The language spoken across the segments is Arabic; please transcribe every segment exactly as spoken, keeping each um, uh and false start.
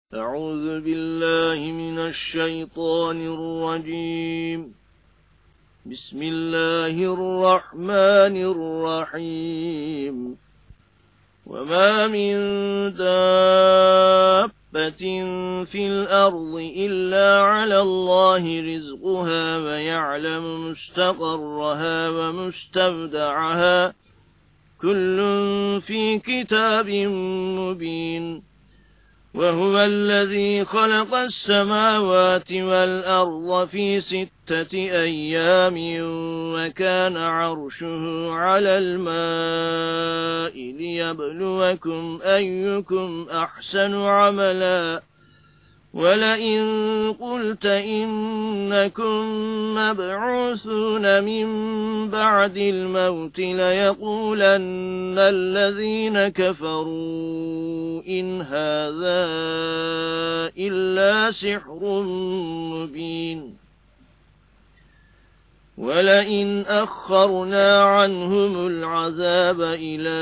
أعوذ بالله من الشيطان الرجيم. بسم الله الرحمن الرحيم. وما من دابة في الأرض إلا على الله رزقها ويعلم مستقرها ومستودعها كل في كتاب مبين. وهو الذي خلق السماوات والأرض في ستة أيام وكان عرشه على الماء ليبلوكم أيكم أحسن عملا. ولئن قلت إنكم مبعوثون من بعد الموت ليقولن الذين كفروا إن هذا إلا سحر مبين. ولئن أخرنا عنهم العذاب إلى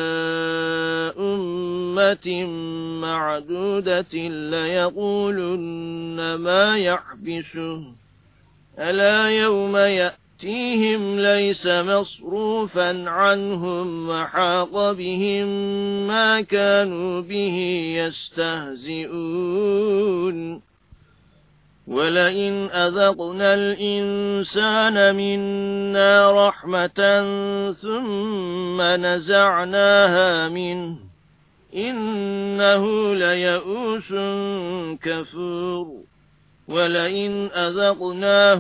أمة معدودة ليقولن ما يحبسه ألا يوم يأتيهم ليس مصروفا عنهم وحاق بهم ما كانوا به يستهزئون. ولئن أذقنا الإنسان منا رحمة ثم نزعناها منه إنه ليئوس كفور. ولئن أذقناه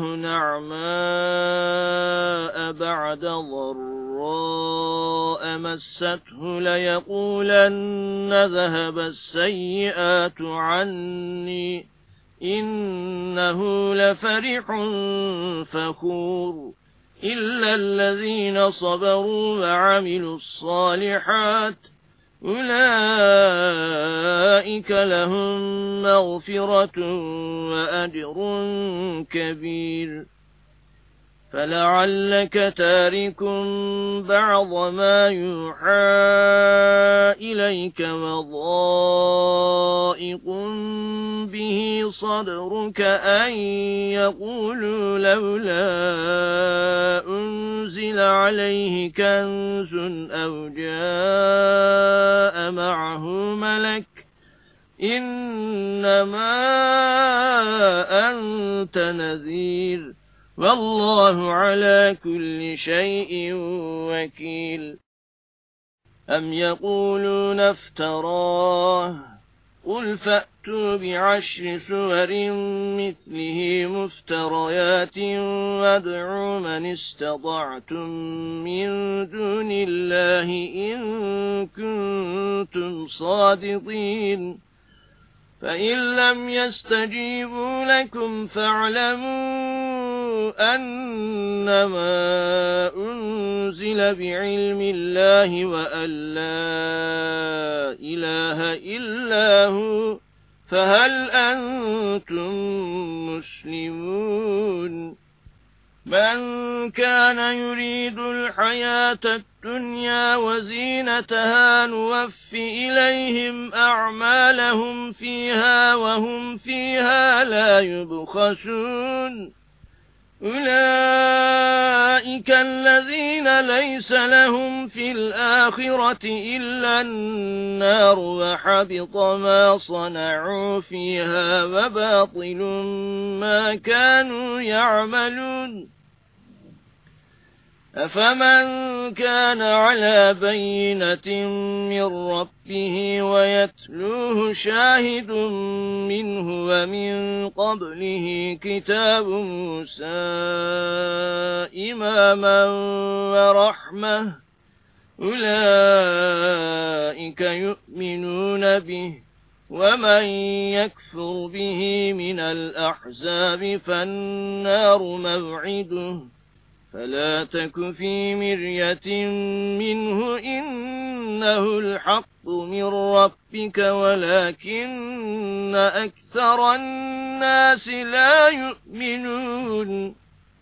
نعماء بعد ضراء مسته ليقولن ذهب السيئات عني إنه لفرح فخور. إلا الذين صبروا وعملوا الصالحات أولئك لهم مغفرة وأجر كبير. فلعلك تارك بعض ما يوحى إليك وضائق به صدرك أن يقولوا لولا أنزل عليه كنز أو جاء معه ملك إنما أنت نذير والله على كل شيء وكيل. أم يقولون افتراه قل فأتوا بعشر سور مثله مفتريات وادعوا من استطعتم من دون الله إن كنتم صادقين. فإن لم يستجيبوا لكم فاعلموا أنما أنزل بعلم الله وأن لا إله إلا هو فهل أنتم مسلمون. من كان يريد الحياة الدنيا وزينتها نوف إليهم أعمالهم فيها وهم فيها لا يبخسون. أولئك الذين ليس لهم في الآخرة إلا النار وحبط ما صنعوا فيها وباطل ما كانوا يعملون. أفمن كان على بينة من ربه ويتلوه شاهد منه ومن قبله كتاب موسى إماما ورحمة أولئك يؤمنون به. ومن يكفر به من الأحزاب فالنار موعده فلا تك في مرية منه إنه الحق من ربك ولكن أكثر الناس لا يؤمنون.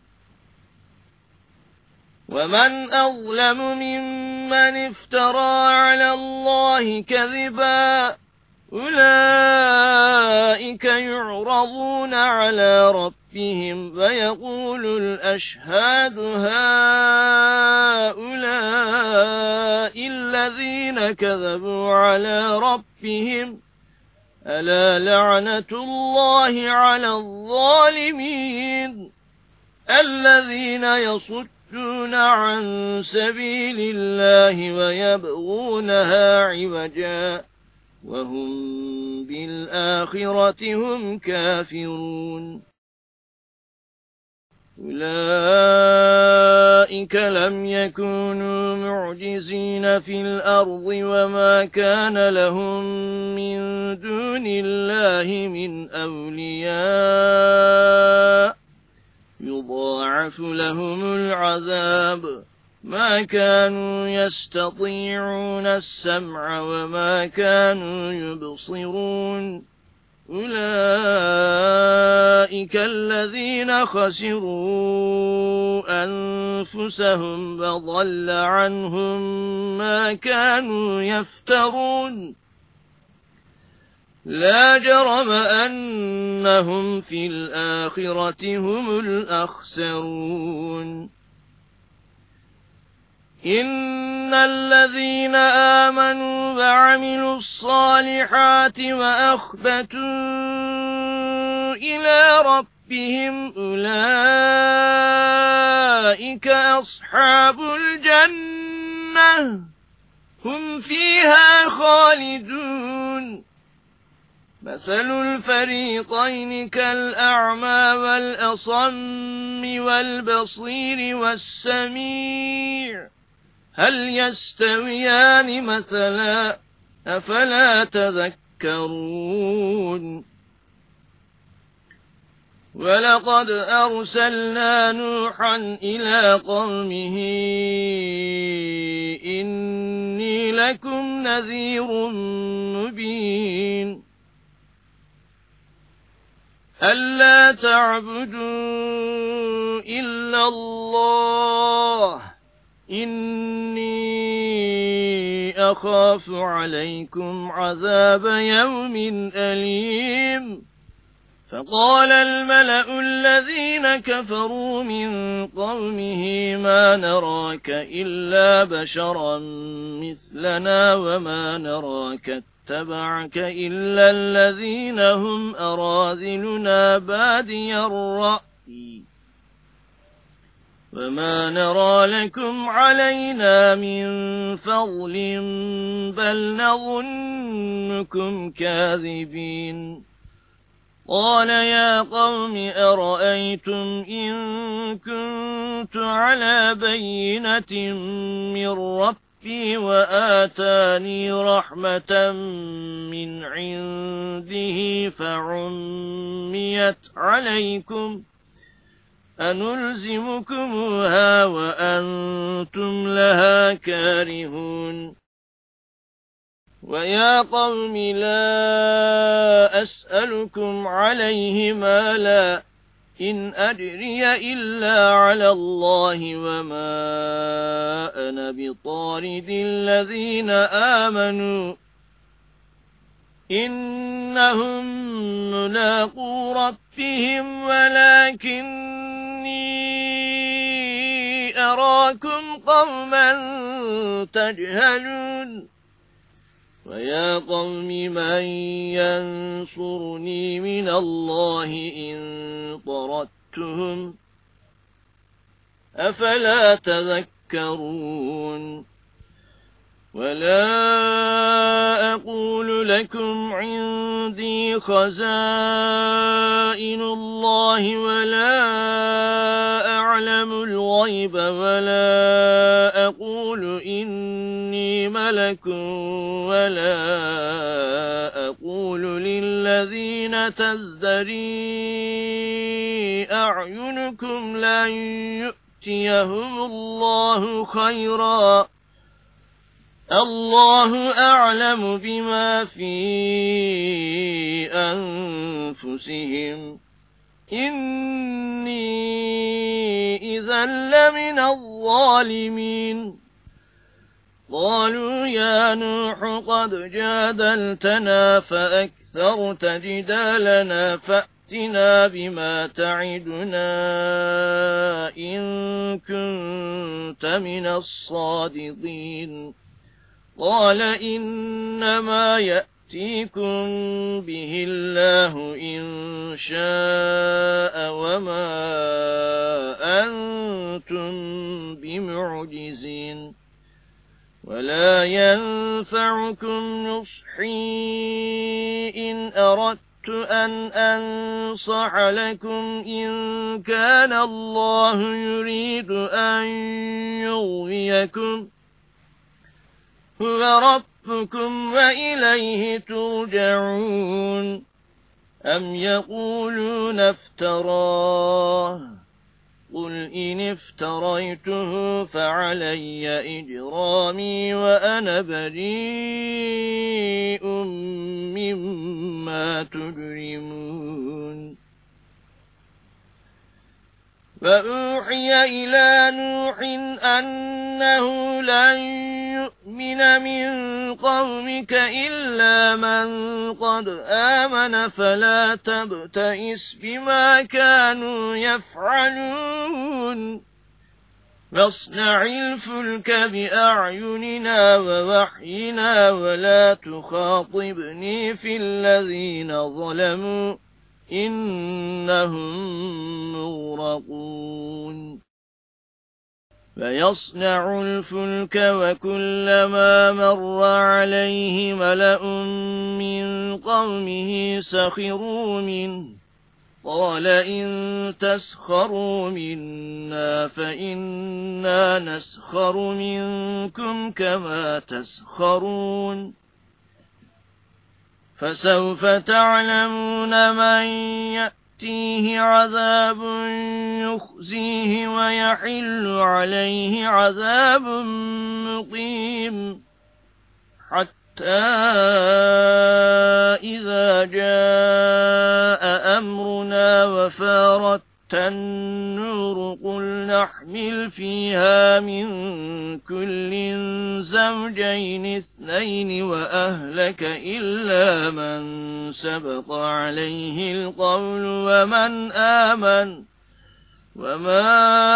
ومن أظلم ممن افترى على الله كذبا أولئك يعرضون على ربهم فيقول الأشهاد هؤلاء الذين كذبوا على ربهم ألا لعنة الله على الظالمين الذين يصدون عن سبيل الله ويبغونها عوجا وهم بالآخرة هم كافرون أولئك لم يكونوا معجزين في الأرض وما كان لهم من دون الله من أولياء يضاعف لهم العذاب ما كانوا يستطيعون السمع وما كانوا يبصرون أولئك الذين خسروا أنفسهم فضل عنهم ما كانوا يفترون لا جرم أنهم في الآخرة هم الأخسرون إن الذين آمنوا وعملوا الصالحات وأخبتوا إلى ربهم أولئك أصحاب الجنة هم فيها خالدون مثل الفريقين كالأعمى والأصم والبصير والسميع هل يستويان مثلا أفلا تذكرون ولقد أرسلنا نوحا إلى قومه إني لكم نذير مبين ألا تعبدوا إلا الله إني أخاف عليكم عذاب يوم أليم فقال الملأ الذين كفروا من قومه ما نراك إلا بشرا مثلنا وما نراك اتبعك إلا الذين هم أراذلنا بادي الرأي وما نرى لكم علينا من فضل بل نظنكم كاذبين قال يا قوم أرأيتم إن كنت على بينة من ربي وآتاني رحمة من عنده فعميت عليكم أنلزمكموها وأنتم لها كارهون ويا قوم لا أسألكم عليه مالا إن أجري إلا على الله وما أنا بطارد الذين آمنوا إنهم ملاقو ربهم ولكني أراكم قوما تجهلون ويا قوم من ينصرني من الله إن طردتهم أفلا تذكرون ولا أقول لكم عندي خزائن الله ولا أعلم الغيب ولا أقول إني ملك ولا أقول للذين تزدري أعينكم لن يؤتيهم الله خيرا الله أعلم بما في أنفسهم إني إذا لمن الظالمين قالوا يا نوح قد جادلتنا فأكثرت جدالنا فأتنا فأتنا بما تعدنا إن كنت من الصادقين قال إنما يأتيكم به الله إن شاء وما أنتم بمعجزين ولا ينفعكم نصحي إن أردت أن أنصح لكم إن كان الله يريد أن يغويكم هو ربكم وإليه ترجعون أم يقولون افتراه قل إن افتريته فعلي إجرامي وأنا بريء مما تجرمون وأوحي إلى نوح أنه لن يؤمن من قومك إلا من قد آمن فلا تبتئس بما كانوا يفعلون واصنع الفلك بأعيننا ووحينا ولا تخاطبني في الذين ظلموا إنهم مغرقون فيصنع الفلك وكلما مر عليه ملأ من قومه سخروا منه قال إن تسخروا منا فإنا نسخر منكم كما تسخرون فسوف تعلمون من يأتيه عذاب يخزيه ويحل عليه عذاب مقيم حتى إذا جاء أمرنا وفارت النور قل نحمل فيها من كل زوجين اثنين وأهلك إلا من سبق عليه القول ومن آمن وما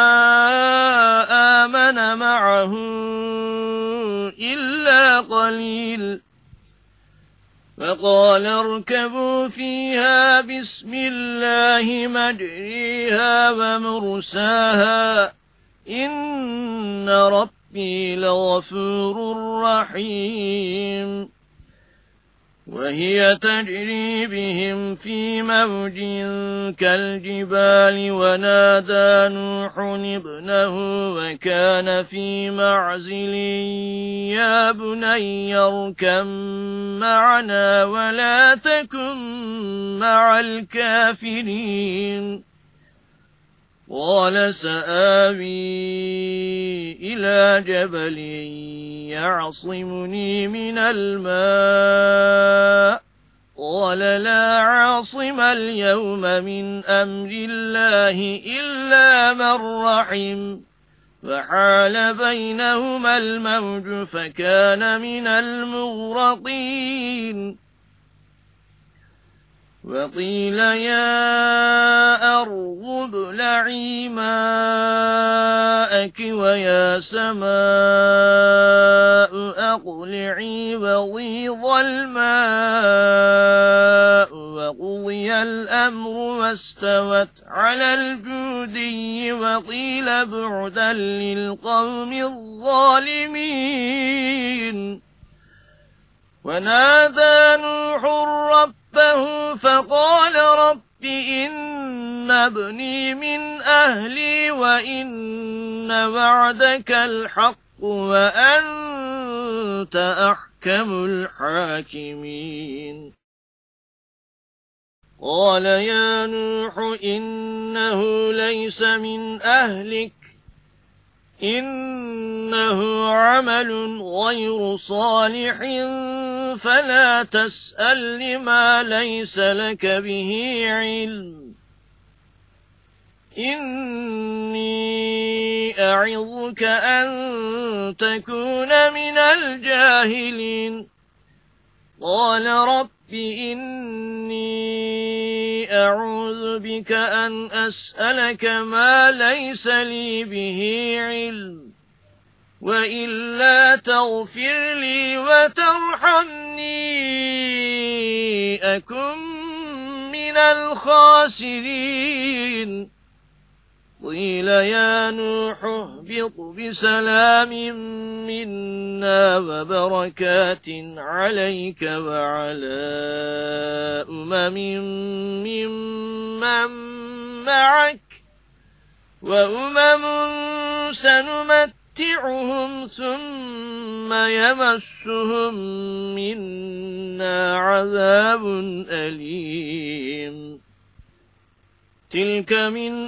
آمن معه إلا قليل فقال اركبوا فيها بسم الله مجريها ومرساها إن ربي لغفور رحيم وهي تجري بهم في موج كالجبال ونادى نوح ابنه وكان في معزل يا بني اركب معنا ولا تكن مع الكافرين قال سآوي إلى جبل يعصمني من الماء قال لا عاصم اليوم من أمر الله إلا من رحم فحال بينهما الموج فكان من المغرقين وقيل يا أرض ابلعي ماءك ويا سماء أقلعي وغيض الماء وقضي الأمر واستوت على الجودي وقيل بعدا للقوم الظالمين ونادى نوح ربه فقال رب إن ابني من أهلي وإن وعدك الحق وأنت أحكم الحاكمين قال يا نوح إنه ليس من أهلك إنه عمل غير صالح فلا تسأل لما ليس لك به علم إني أعظك أن تكون من الجاهلين قال رب إني إني أعوذ بك أن أسألك ما ليس لي به علم وإلا تغفر لي وترحمني أكن من الخاسرين قيل يا نوح اهبط بسلام منا وبركات عليك وعلى أمم ممن معك وأمم سنمتعهم ثم يمسهم منا عذاب أليم تلك من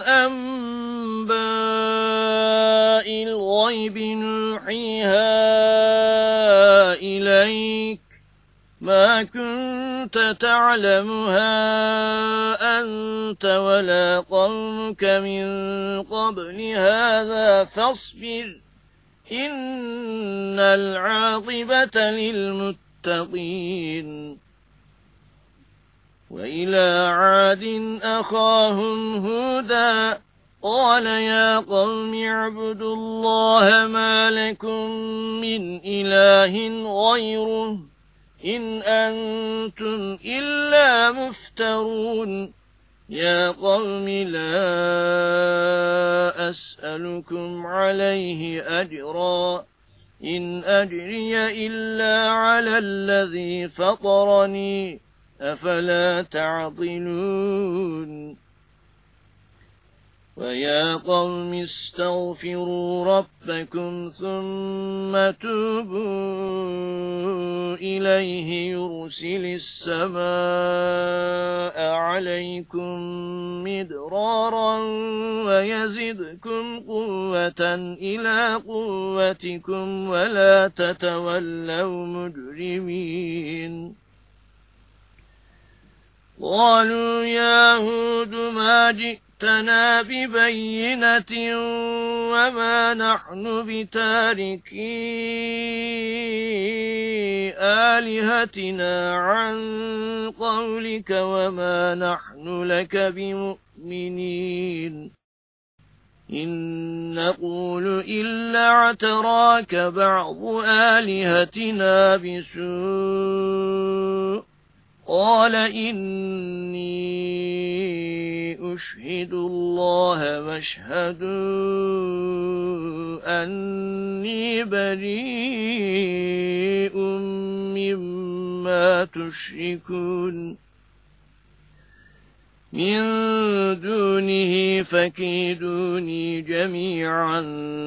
أنباء الغيب نوحيها إليك ما كنت تعلمها أنت ولا قومك من قبل هذا فاصبر إن العاقبة للمتقين وإلى عاد أخاهم هودا قال يا قوم اعبدوا الله ما لكم من إله غيره إن أنتم إلا مفترون يا قوم لا أسألكم عليه أجرا إن أجري إلا على الذي فطرني أفلا تعقلون ويا قوم استغفروا ربكم ثم توبوا إليه يرسل السماء عليكم مدرارا ويزدكم قوة إلى قوتكم ولا تتولوا مجرمين قالوا يا هود ما جئتنا ببينة وما نحن بتاركي آلهتنا عن قولك وما نحن لك بمؤمنين إن نقول إلا اعتراك بعض آلهتنا بسوء قال إني أشهد الله واشهدوا أني بريء مما تشركون من دونه فكيدوني جميعا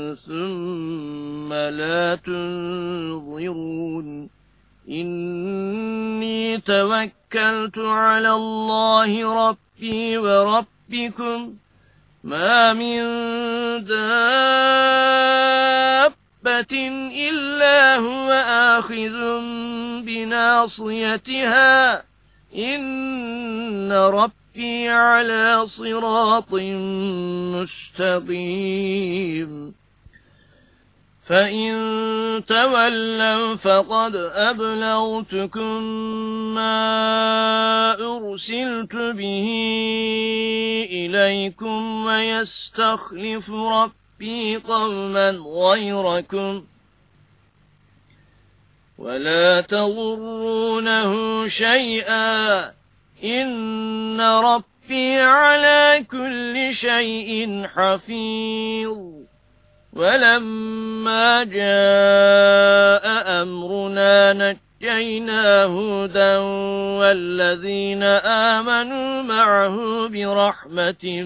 ثم لا تنظرون إني توكلت على الله ربي وربكم ما من دابة إلا هو آخذ بناصيتها إن ربي على صراط مستقيم فإن تولوا فقد أبلغتكم ما أرسلت به إليكم ويستخلف ربي قوما غيركم ولا تضرونه شيئا إن ربي على كل شيء حفيظ ولما جاء أمرنا نجينا هودا والذين آمنوا معه برحمة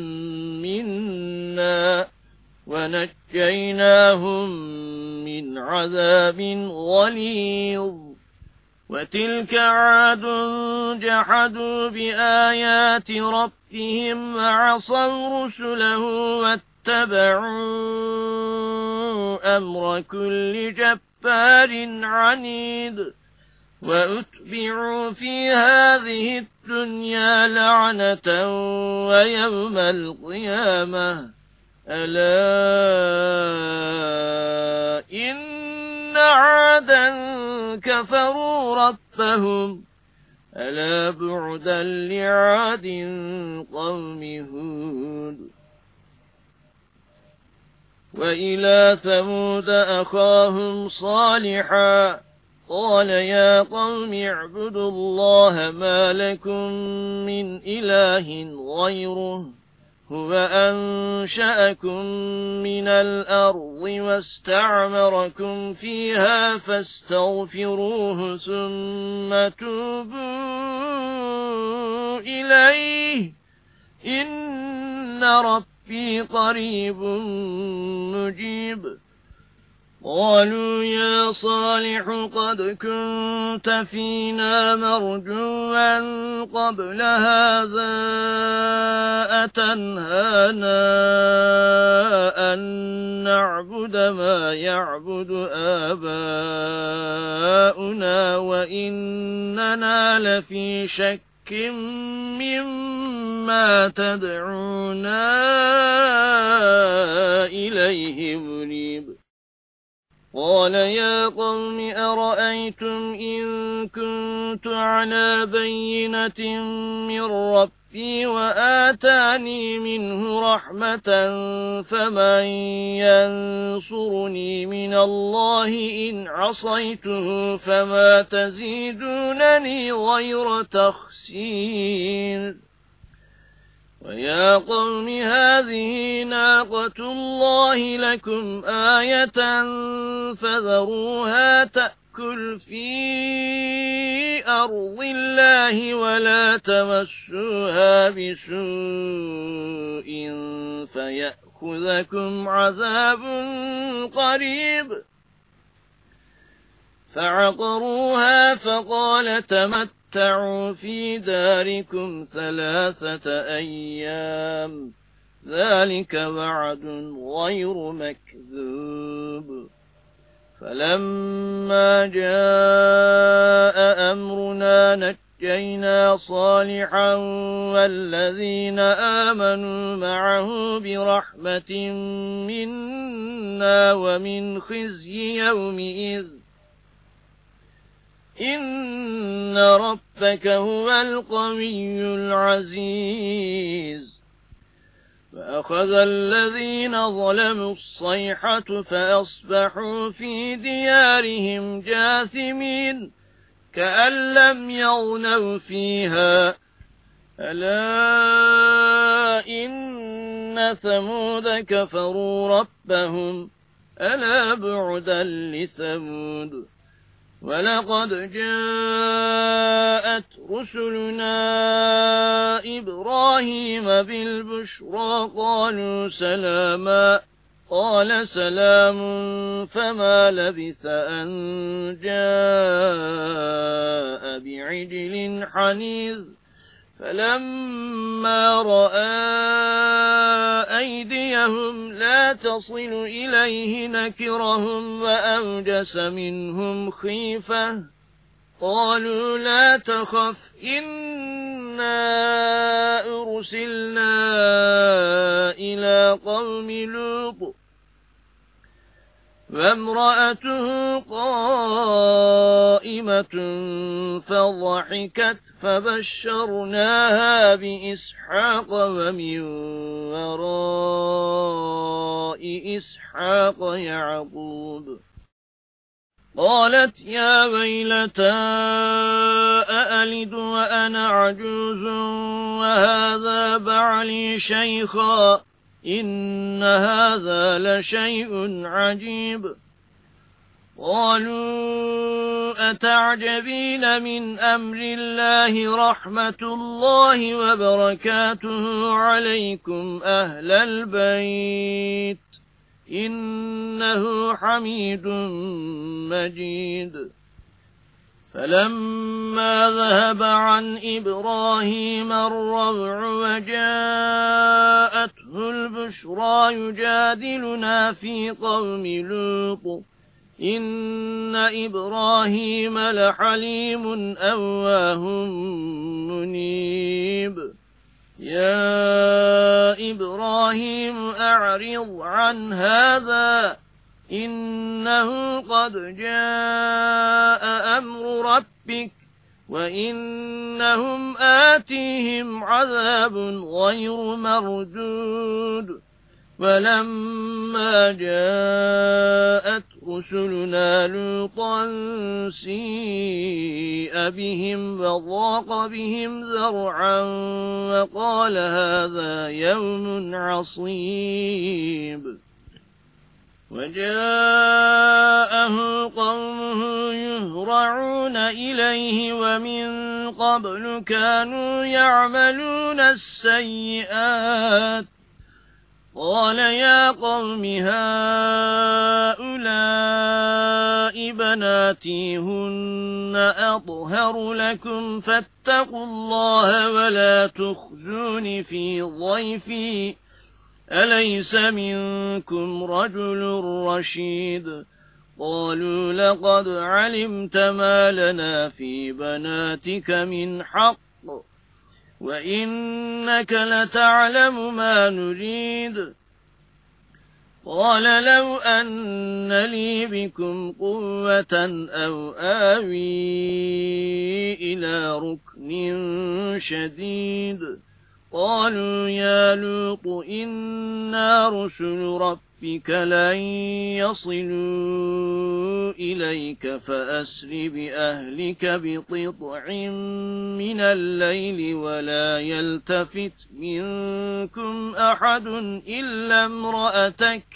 منا ونجيناهم من عذاب غليظ وتلك عاد جحدوا بآيات ربهم وعصوا رسله واتبعوا أمر كل جبار عنيد وأتبعوا في هذه الدنيا لعنة ويوم القيامة ألا إن عادا كفروا ربهم ألا بعدا لعاد قوم هود. وإلى ثمود أخاهم صالحا قال يا قوم اعبدوا الله ما لكم من إله غيره هو أنشأكم من الأرض واستعمركم فيها فاستغفروه ثم توبوا إليه إن ربي قريب مجيب. قالوا يا صالح قد كنت فينا مرجوا قبل هذا أتنهانا أن نعبد ما يعبد آباؤنا وإننا لفي شك مما تدعونا إليه مريب. قال يا قوم أرأيتم إن كنت على بينة من ربي وآتاني منه رحمة فمن ينصرني من الله إن عصيته فما تزيدونني غير تخسير. ويا قوم هذه ناقة الله لكم آية فذروها تأكل في أرض الله ولا تمسوها بسوء فيأخذكم عذاب قريب. فعقروها فقال تمتعوا تمتعوا في داركم ثلاثة أيام ذلك وعد غير مكذوب. فلما جاء أمرنا نجينا صالحا والذين آمنوا معه برحمة منا ومن خزي يومئذ إن ربك هو القوي العزيز. فأخذ الذين ظلموا الصيحة فأصبحوا في ديارهم جاثمين كأن لم يغنوا فيها ألا إن ثمود كفروا ربهم ألا بعدا لثمود. ولقد جاءت رسلنا إبراهيم بالبشرى قالوا سلاما قال سلام فما لبث أن جاء بعجل حنيذ. فلما رأى أيديهم لا تصل إليه نكرهم وأوجس منهم خيفة قالوا لا تخف إنا أرسلنا إلى قوم لوط وامرأته قائمة فضحكت فبشرناها بإسحاق ومن وراء إسحاق يعقوب. قالت يا ويلتى أألد وأنا عجوز وهذا بعلي شيخا إن هذا لشيء عجيب. قالوا أتعجبين من أمر الله رحمة الله وبركاته عليكم أهل البيت إنه حميد مجيد. فلما ذهب عن إبراهيم الروع وجاءته البشرى يجادلنا في قوم لوط إن إبراهيم لحليم أواه منيب. يا إبراهيم أعرض عن هذا إنه قد جاء أمر ربك وإنهم آتيهم عذاب غير مردود ولما جاءت رسلنا لوطا سيء بهم وضاق بهم ذرعا وقال هذا يوم عصيب وجاءه قومه يهرعون إليه ومن قبل كانوا يعملون السيئات قال يا قوم هؤلاء بناتي هن أطهر لكم فاتقوا الله ولا تخزون في ضيفي أليس منكم رجل رشيد قالوا لقد علمت ما لنا في بناتك من حق وإنك لتعلم ما نريد قال لو أن لي بكم قوة أو آوي إلى ركن شديد قالوا يا لوط إنا رسل ربك لن يصلوا إليك فأسر بأهلك بقطع من الليل ولا يلتفت منكم أحد إلا امرأتك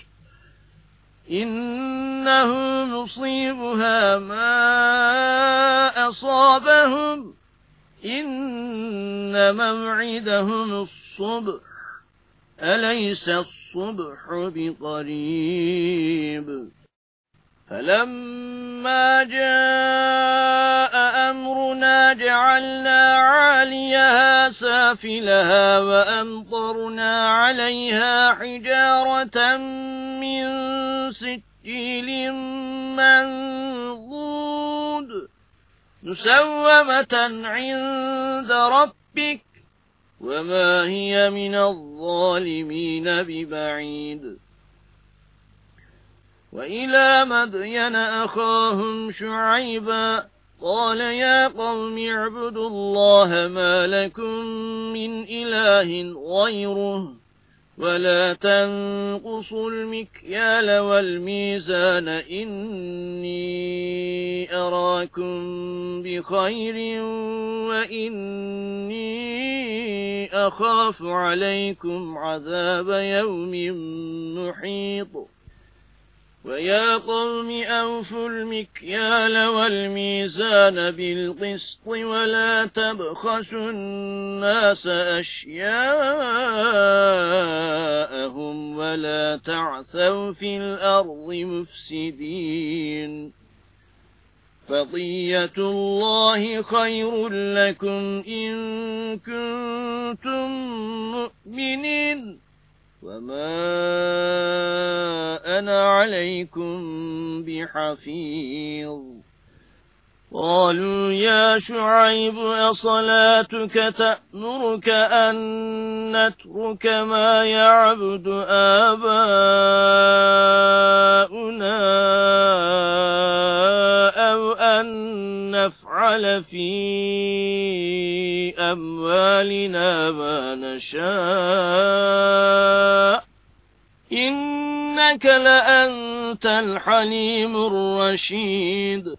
إنه مصيبها ما أصابهم إن موعدهم الصبح أليس الصبح بقريب فلما جاء أمرنا جعلنا عاليها سافلها وأمطرنا عليها حجارة من سجيل منضود مسومة عند ربك وما هي من الظالمين ببعيد وإلى مدين أخاهم شعيبا قال يا قوم اعبدوا الله ما لكم من إله غيره ولا تنقصوا المكيال والميزان إني أراكم بخير وإني أخاف عليكم عذاب يوم محيط ويا قوم أوفوا المكيال والميزان بالقسط ولا تبخسوا الناس أشياءهم ولا تعثوا في الأرض مفسدين بقية الله خير لكم إن كنتم مؤمنين وما أنا عليكم بحفيظ قالوا يا شعيب أصلاتك تأمرك أن نترك ما يعبد آباؤنا أو أن نفعل في أموالنا ما نشاء إنك لأنت الحليم الرشيد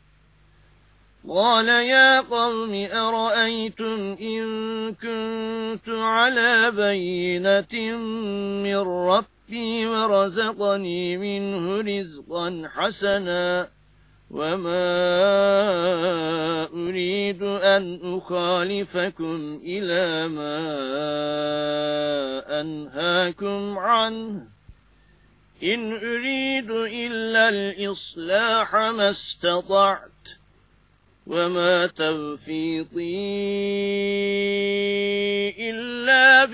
قال يا قوم أرأيتم إن كنت على بينة من ربي ورزقني منه رزقا حسنا وما أريد أن أخالفكم إلى ما أنهاكم عنه إن أريد إلا الإصلاح ما استطعت وما توفيقي إلا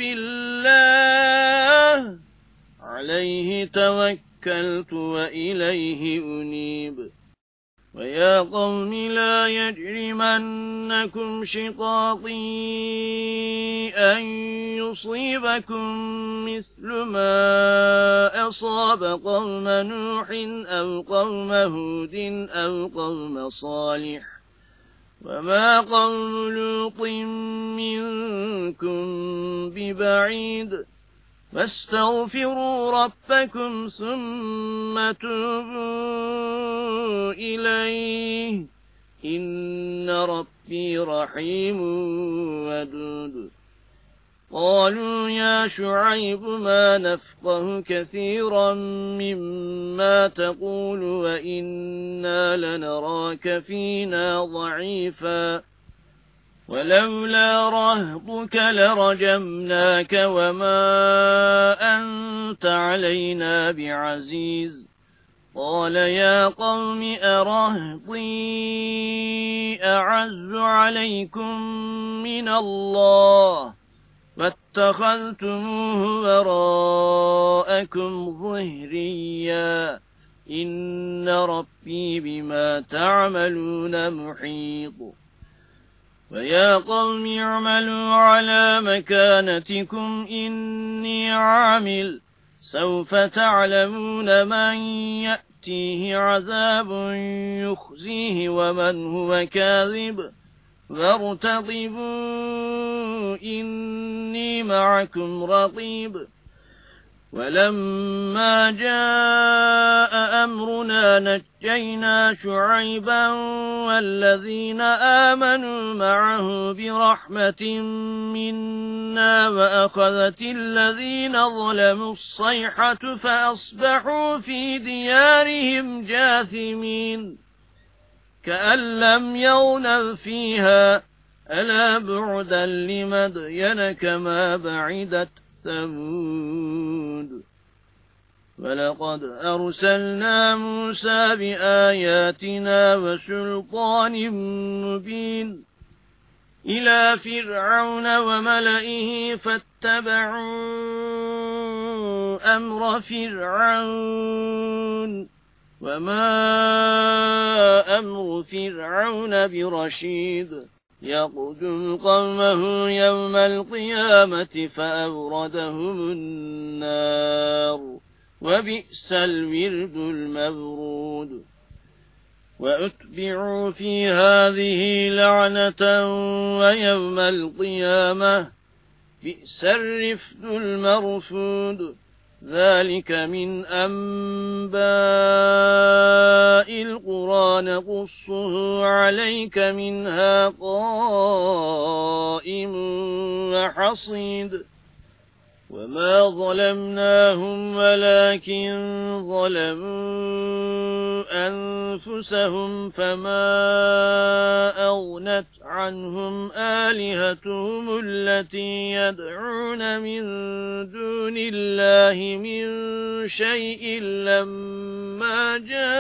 بالله عليه توكلت وإليه أنيب ويا قوم لا يجرمنكم شقاقي أن يصيبكم مثل ما أصاب قوم نوح أو قوم هود أو قوم صالح وما قوم لوط منكم ببعيد فاستغفروا ربكم ثم توبوا إليه إن ربي رحيم ودود قالوا يا شعيب ما نفقه كثيرا مما تقول وإنا لنراك فينا ضعيفا ولولا رهطك لرجمناك وما أنت علينا بعزيز قال يا قوم أرهطي أعز عليكم من الله فاتخذتموه وراءكم ظهريا إن ربي بما تعملون محيط ويا قوم اعملوا على مكانتكم إني عامل سوف تعلمون من يأتيه عذاب يخزيه ومن هو كاذب فارتقبوا إني معكم رقيب ولما جاء أمرنا نجينا شعيبا والذين آمنوا معه برحمة منا وأخذت الذين ظلموا الصيحة فأصبحوا في ديارهم جاثمين كأن لم يغنوا فيها ألا بعدا لمدين كما بعدت ثمود ولقد أرسلنا موسى بآياتنا وسلطان مبين إلى فرعون وملئه فاتبعوا أمر فرعون وما أمر فرعون برشيد يقدم قومه يوم القيامة فأوردهم النار وبئس الورد المورود وأتبعوا في هذه لعنة ويوم القيامة بئس الرفد المرفود ذلك من أنباء القرى نقصه عليك منها قائم وحصيد وما ظلمناهم ولكن ظلموا أنفسهم فما أغنت عنهم آلهتهم التي يدعون من دون الله من شيء لما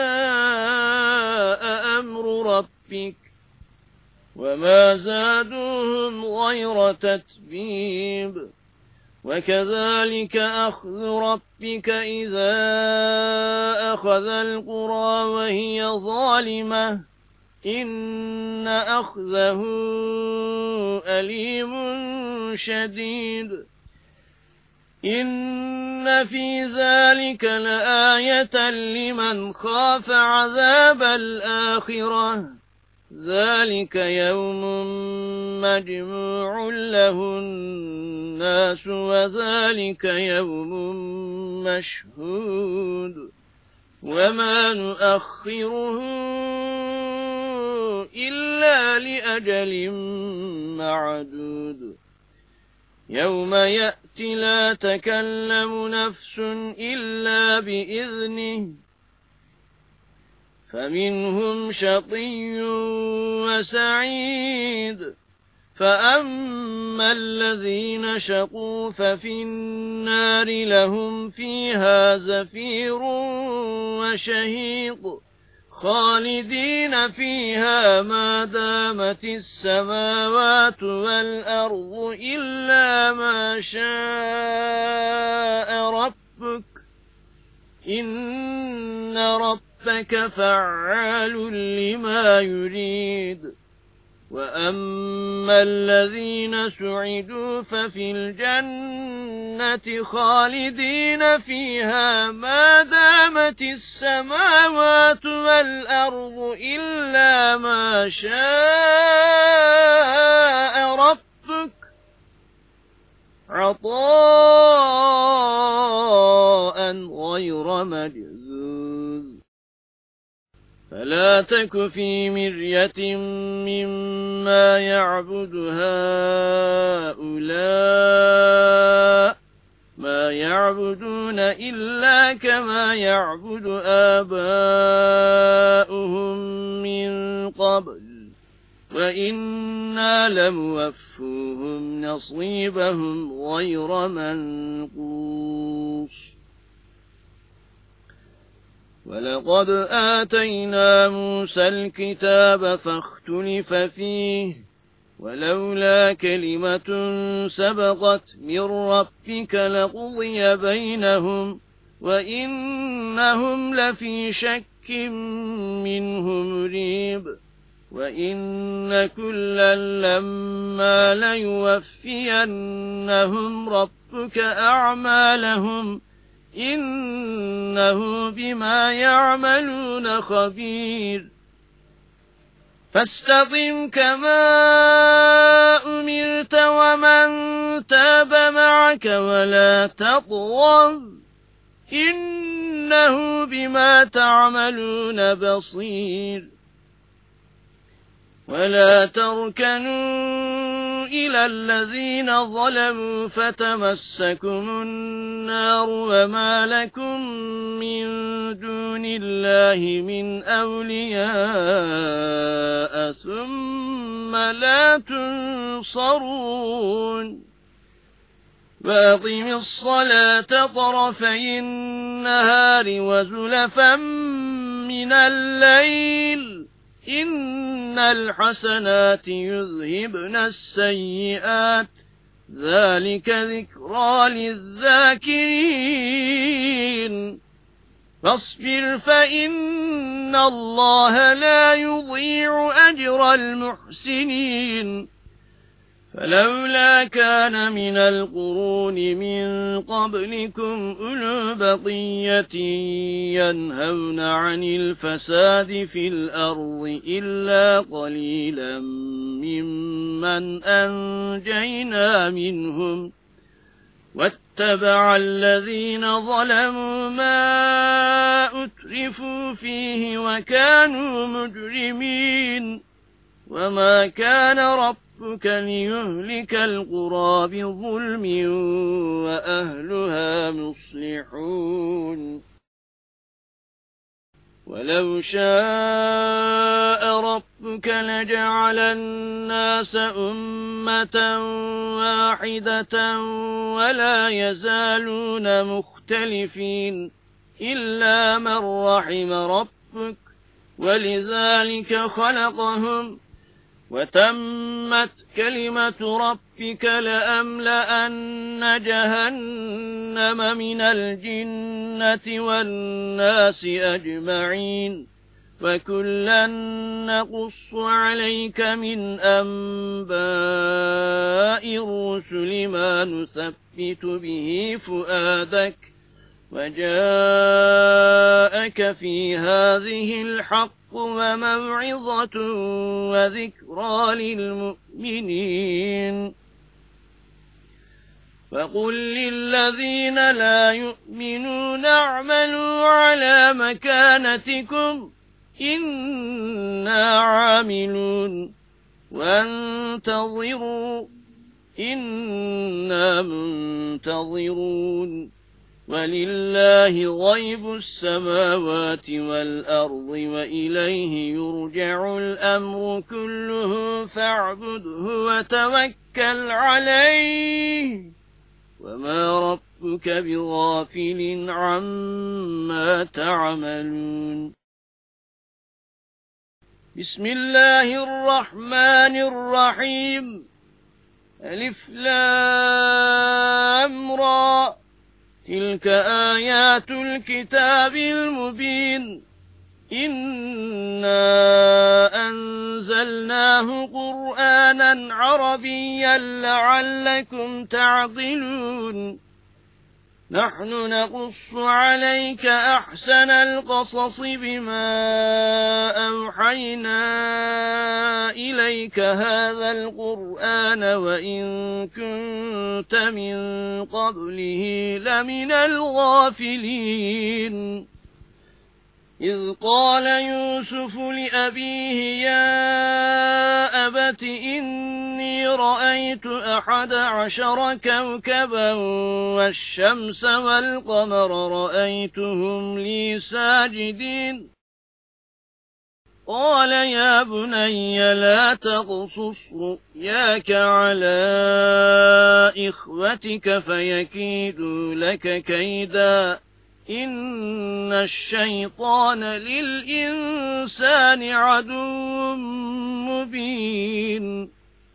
جاء أمر ربك وما زادوهم غير تتبيب وكذلك أخذ ربك إذا أخذ القرى وهي ظالمة إن أخذه أليم شديد إن في ذلك لآية لمن خاف عذاب الآخرة ذلك يوم مجموع له الناس وذلك يوم مشهود وما نؤخره إلا لأجل معدود يوم يأتي لا تكلم نفس إلا بإذنه فمنهم شقي وسعيد فأما الذين شقوا ففي النار لهم فيها زفير وشهيق خالدين فيها ما دامت السماوات والأرض إلا ما شاء ربك إن ربك فعال لما يريد وأما الذين سعدوا ففي الجنة خالدين فيها ما دامت السماوات والأرض إلا ما شاء ربك عطاء غير مجذوذ فلا تك في مرية مما يعبد هؤلاء ما يعبدون إلا كما يعبد آباؤهم من قبل وإنا لموفوهم نصيبهم غير منقوص ولقد آتينا موسى الكتاب فاختلف فيه ولولا كلمة سبقت من ربك لقضي بينهم وإنهم لفي شك منه مريب وإن كلا لما ليوفينهم ربك أعمالهم إنه بما يعملون خبير فاستقم كما أمرت ومن تاب معك ولا تطغوا إنه بما تعملون بصير ولا تركنوا إلى الذين ظلموا فتمسكم النار وما لكم من دون الله من أولياء ثم لا تنصرون وأقم الصلاة طرفي النهار وزلفا من الليل إن الحسنات يذهبن السيئات ذلك ذكرى للذاكرين فاصبر فإن الله لا يضيع أجر المحسنين فلولا كان من القرون من قبلكم أولو بقية ينهون عن الفساد في الأرض إلا قليلا ممن أنجينا منهم واتبع الذين ظلموا ما أترفوا فيه وكانوا مجرمين وما كان رب ربك ليهلك القرى بظلم وأهلها مصلحون ولو شاء ربك لجعل الناس أمة واحدة ولا يزالون مختلفين إلا من رحم ربك ولذلك خلقهم وتمت كلمة ربك لأملأن جهنم من الجنة والناس أجمعين وكلا نقص عليك من أنباء الرسل ما نثبت به فؤادك وجاءك في هذه الحق وموعظة وذكرى للمؤمنين فقل للذين لا يؤمنون اعملوا على مكانتكم إنا عاملون وانتظروا إنا منتظرون ولله غيب السماوات والأرض وإليه يرجع الأمر كله فاعبده وتوكل عليه وما ربك بغافل عما تعملون بسم الله الرحمن الرحيم ألف لام را تلك آيات الكتاب المبين إنا أنزلناه قرآنا عربيا لعلكم تعقلون نحن نقص عليك أحسن القصص بما أوحينا إليك هذا القرآن وإن كنت من قبله لمن الغافلين إذ قال يوسف لأبيه يا أبت إني رأيت أحد عشر كوكبا والشمس والقمر رأيتهم لي ساجدين قال يا بني لا تقصص رؤياك على إخوتك فيكيدوا لك كيدا إن الشيطان للإنسان عدو مبين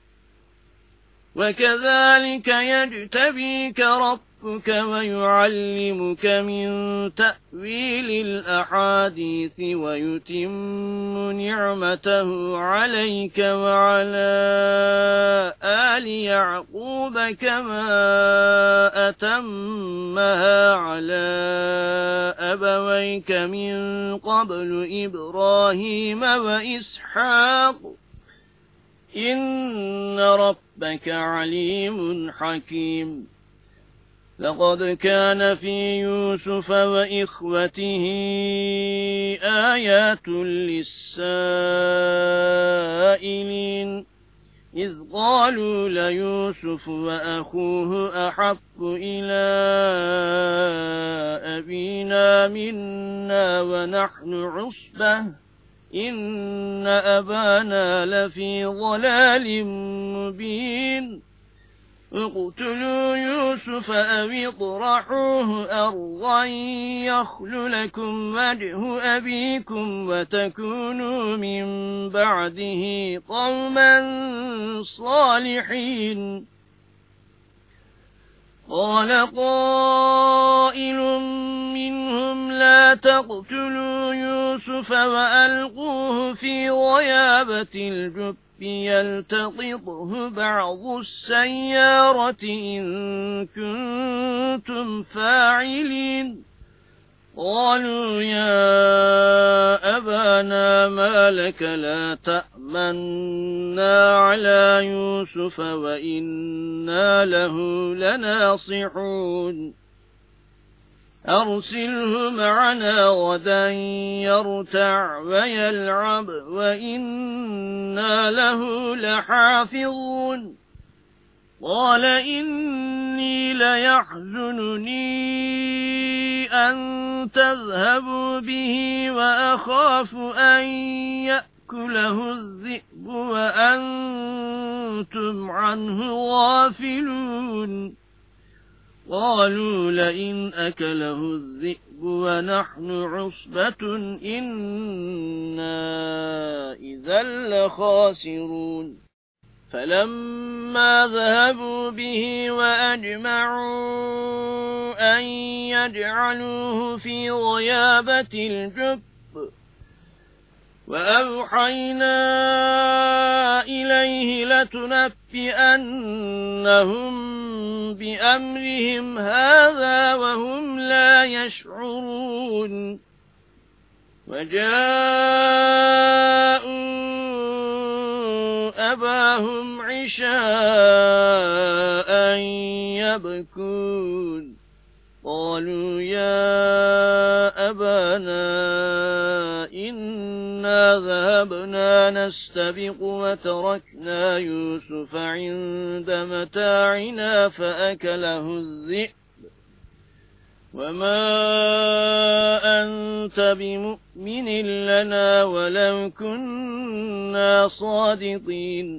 وكذلك يجتبيك ربك ويعلمك من تأويل الأحاديث ويتم نعمته عليك وعلى آل يعقوب كما أتمها على أبويك من قبل إبراهيم وإسحاق إن ربك عليم حكيم لقد كان في يوسف وإخوته آيات للسائلين إذ قالوا ليوسف وأخوه أحب إلى أبينا منا ونحن عصبة إن أبانا لفي ضلال مبين اقتلوا يوسف أو اطرحوه أرضا يخل لكم وجه أبيكم وتكونوا من بعده قوما صالحين قال قائل منهم لا تقتلوا يوسف وألقوه في غيابة الجب يلتقطه بعض السيارة إن كنتم فاعلين قالوا يا أبانا ما لك لا تأمنا على يوسف وإنا له لناصحون أرسله معنا غدا يرتع ويلعب وإنا له لحافظون قال إني ليحزنني أن تذهبوا به وأخاف أن يأكله الذئب وأنتم عنه غافلون قالوا لئن أكله الذئب ونحن عصبة إنا إذا لخاسرون فلما ذهبوا به وأجمعوا أن يجعلوه في غيابة الجب وأوحينا إليه لتنبئنهم بأمرهم هذا وهم لا يشعرون وجاءوا أباهم عشاء يبكون قالوا يا أبانا إنا ذهبنا نستبق وتركنا يوسف عند متاعنا فأكله الذئب وما أنت بمؤمن لنا ولو كنا صادقين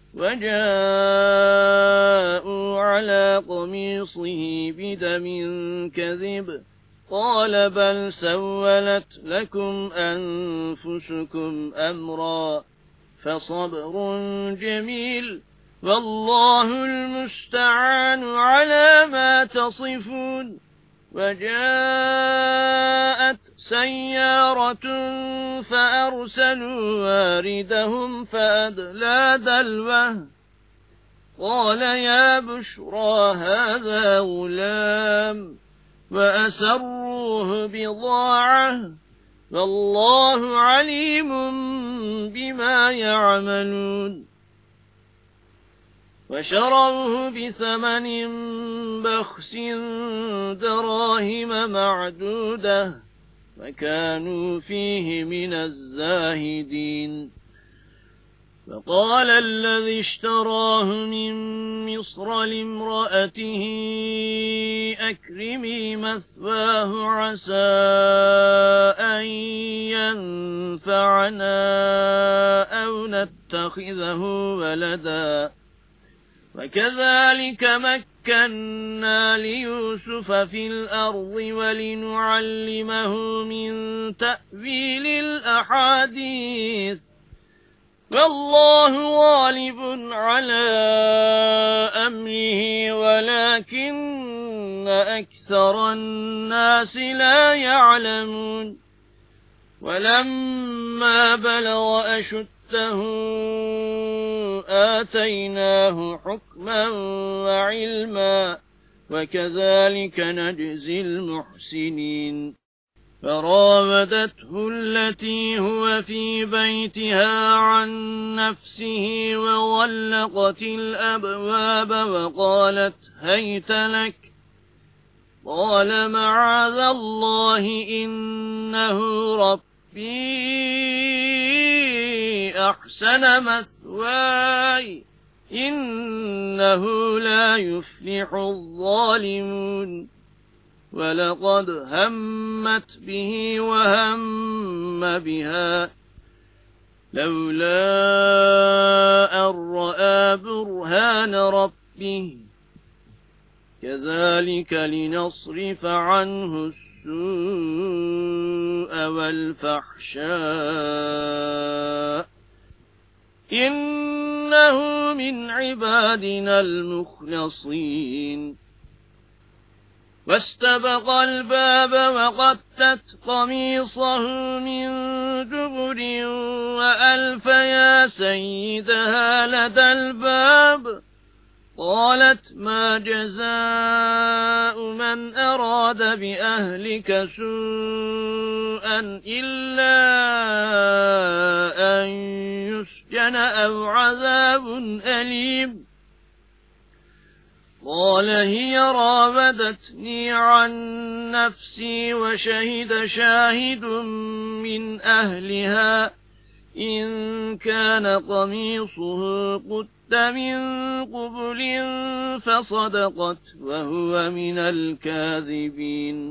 وجاءوا على قميصه بدم كذب قال بل سولت لكم أنفسكم أمرا فصبر جميل والله المستعان على ما تصفون وجاءت سيارة فأرسلوا واردهم فأدلى دلوه قال يا بشرى هذا غلام وأسروه بضاعة والله عليم بما يعملون وشروه بثمن بخس دراهم معدودة وكانوا فيه من الزاهدين فقال الذي اشتراه من مصر لامرأته أكرمي مثواه عسى أن ينفعنا أو نتخذه ولدا وكذلك مكنا ليوسف في الأرض ولنعلمه من تأويل الأحاديث والله غالب على أمره ولكن أكثر الناس لا يعلمون ولما بلغ أشده آتيناه حكما وعلما وكذلك نجزي المحسنين فراودته التي هو في بيتها عن نفسه وغلقت الأبواب وقالت هيت لك قال معاذ الله إنه ربي أحسن مثواي إنه لا يفلح الظالمون ولقد همت به وهم بها لولا أن رأى برهان ربه كذلك لنصرف عنه السوء والفحشاء إنه من عبادنا المخلصين واستبق الباب وقدت قميصه من دبر وألف يا سيدها لدى الباب قالت ما جزاء من أراد بأهلك سوءا إلا أن يسجن أو عذاب أليم قال هي راودتني عن نفسي وشهد شاهد من أهلها إن كان قميصه قد من قبل فصدقت وهو من الكاذبين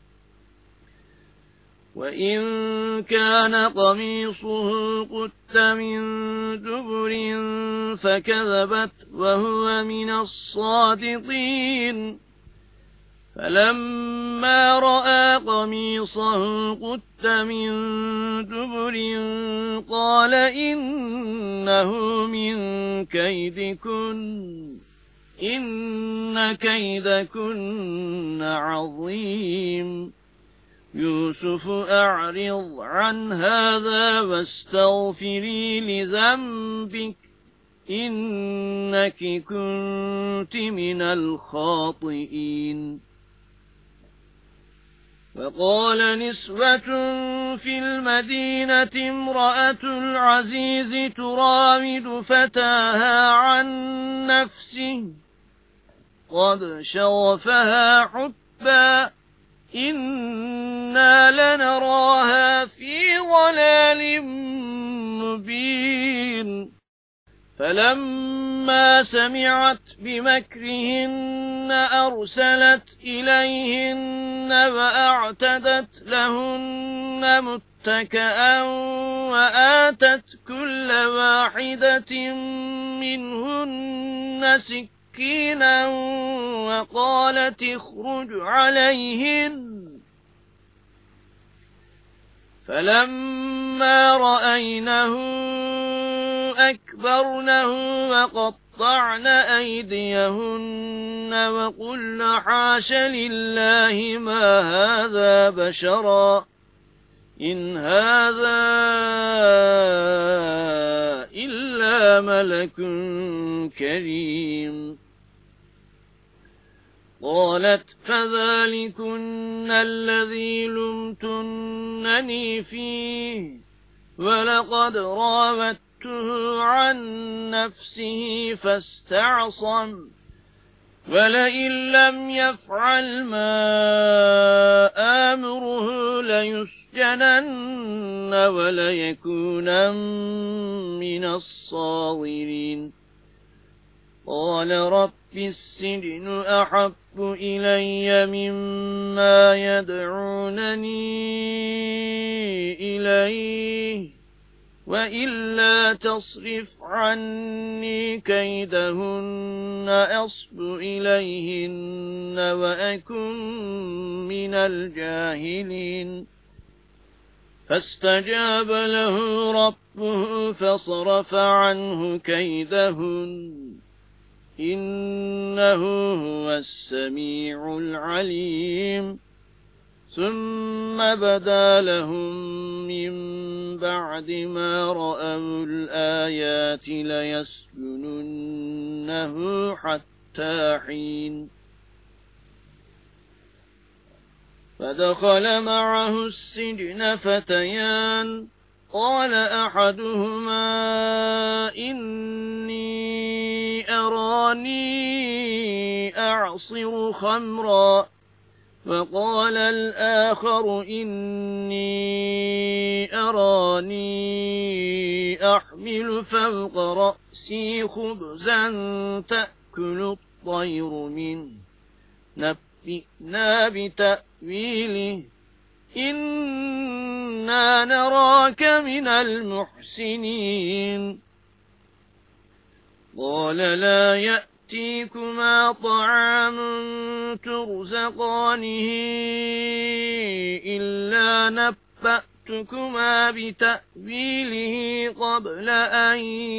وإن كان قميصه قد من دبر فكذبت وهو من الصادقين فلما رأى قميصه قد من دبر قال إنه من كيدكن إن كيدكن عظيم يوسف أعرض عن هذا واستغفري لذنبك إنك كنت من الخاطئين وقال نسوة في المدينة امرأة العزيز تراود فتاها عن نفسه قد شغفها حبا إنا لنراها في ضلال مبين فلما سمعت بمكرهن أرسلت إليهن وأعتدت لهن متكئا وآتت كل واحدة منهن سكينا وقالت اخرج عليهن فلما رأينه أكبرنه وقطعن أيديهن وقلن حاش لله ما هذا بشرا إن هذا إلا ملك كريم. قالت فذلكن الذي لمتنني فيه ولقد راودته عن نفسه فاستعصم ولئن لم يفعل ما آمره ليسجنن وليكونن من الصاغرين. قال رب السجن أحب إلي مما يدعونني إليه وإلا تصرف عني كيدهن أصب إليهن وأكن من الجاهلين. فاستجاب له ربه فصرف عنه كيدهن إنه هو السميع العليم. ثم بدا لهم من بعد ما رأوا الآيات ليسجننه حتى حين. فدخل معه السجن فتيان قال أحدهما إني أراني أعصر خمرا وقال الآخر إني أراني أحمل فوق رأسي خبزا تأكل الطير منه نبئنا بتأويله إنا نراك من المحسنين. قال لا يأتيكما طعام ترزقانه إلا نبأتكما بتأويله قبل أن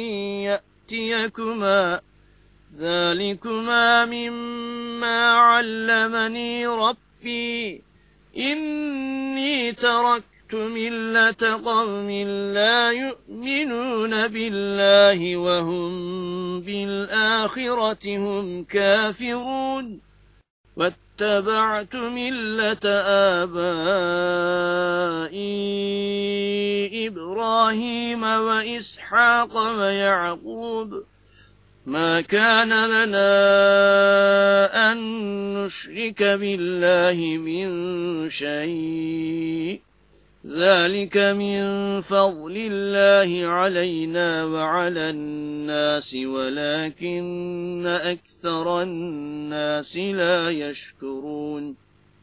يأتيكما ذلكما مما علمني ربي إني تركت ملة قوم لا يؤمنون بالله وهم بالآخرة هم كافرون واتبعت ملة آبائي إبراهيم وإسحاق ويعقوب ما كان لنا أن نشرك بالله من شيء ذلك من فضل الله علينا وعلى الناس ولكن أكثر الناس لا يشكرون.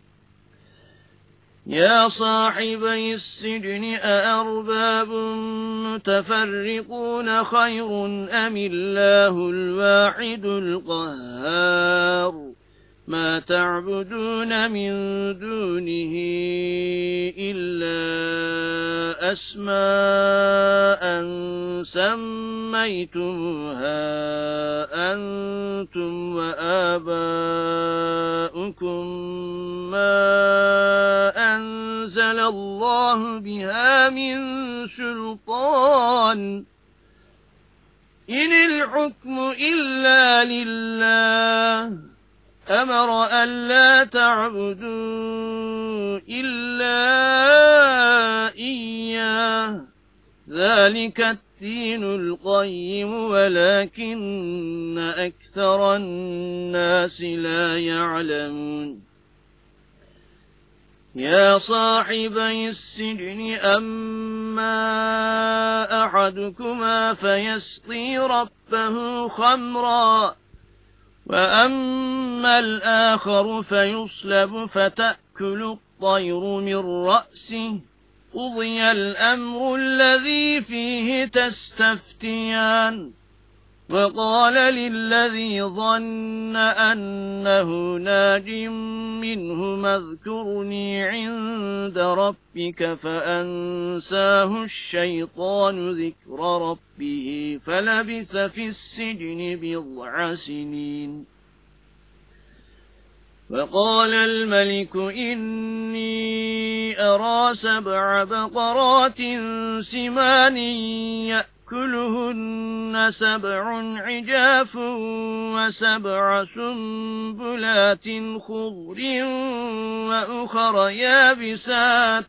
يا صاحبي السجن أأرباب متفرقون خير أم الله الواحد القهار ما تعبدون من دونه إلا أسماء سميتموها أنتم وآباؤكم ما أنزل الله بها من سلطان إن الحكم إلا لله أمر ألا تعبدوا إلا إياه ذلك الدين القيم ولكن أكثر الناس لا يعلمون. يا صاحبي السجن أما أحدكما فيسقي ربه خمرا وأما الآخر فيصلب فتأكل الطير من رأسه قضي الأمر الذي فيه تستفتيان. وقال للذي ظن أنه ناج منهما اذكرني عند ربك فأنساه الشيطان ذكر ربه فلبث في السجن بضع سنين. فقال الملك إني أرى سبع بقرات سمان يأكلهن سبع عجاف وسبع سنبلات خضر وأخر يابسات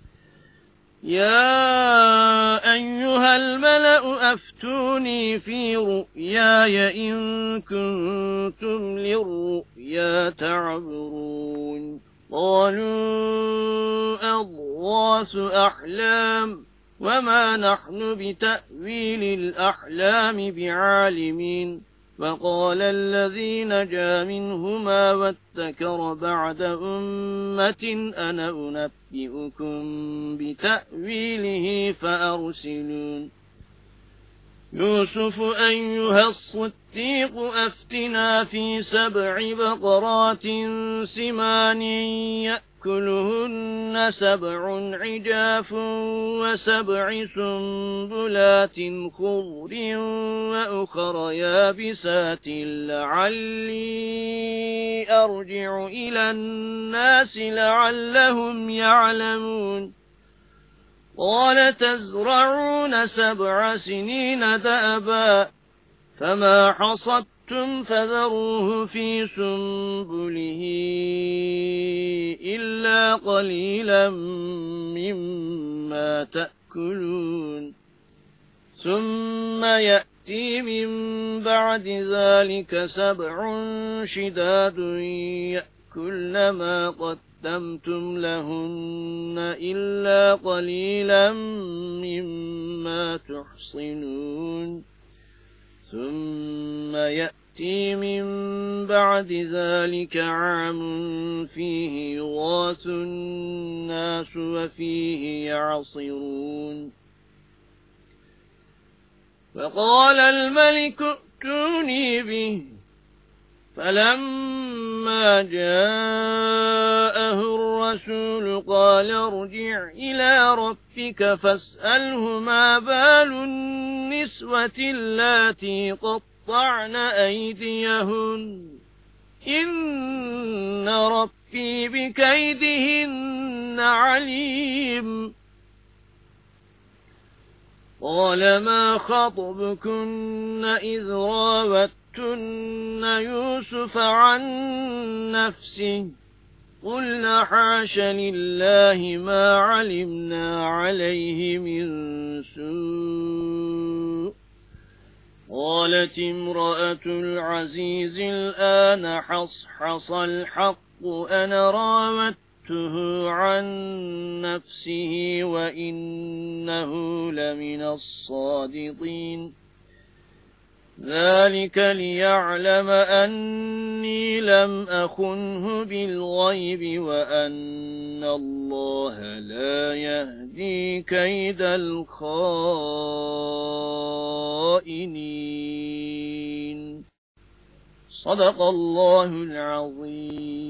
يا أيها الملأ أفتوني في رؤياي إن كنتم للرؤيا تعبرون قالوا أضغاث أحلام وما نحن بتأويل الأحلام بعالمين فقال الذي نجا منهما واتكر بعد أمة أنا أنبئكم بتأويله فأرسلون يوسف أيها الصديق أفتنا في سبع بقرات سمان يأكلهن سبع عجاف وسبع سنبلات خضر وأخر يابسات لعلي أرجع إلى الناس لعلهم يعلمون قال تزرعون سبع سنين دأبا فما حصدتم فذروه في سنبله إلا قليلا مما تأكلون ثم يأتي من بعد ذلك سبع شداد يأكلن ما قدمتم لهن إلا قليلا مما تحصنون ثم يأتي من بعد ذلك عام فيه يغاث الناس وفيه يعصرون فقال الملك ائتوني به فلما جاءه الرسول قال ارجع إلى ربك فاسأله ما بال النسوة اللاتي قطعن أيديهن إن ربي بكيدهن عليم قال ما خطبكن إذ راوتن يوسف عن نفسه قلنا حاش لله ما علمنا عليه من سوء قالت امرأة العزيز الآن حصحص الحق أنا راودته عن نفسه وإنه لمن الصادقين ذلك ليعلم أني لم أخنه بالغيب وأن الله لا يهدي كيد الخائنين صدق الله العظيم.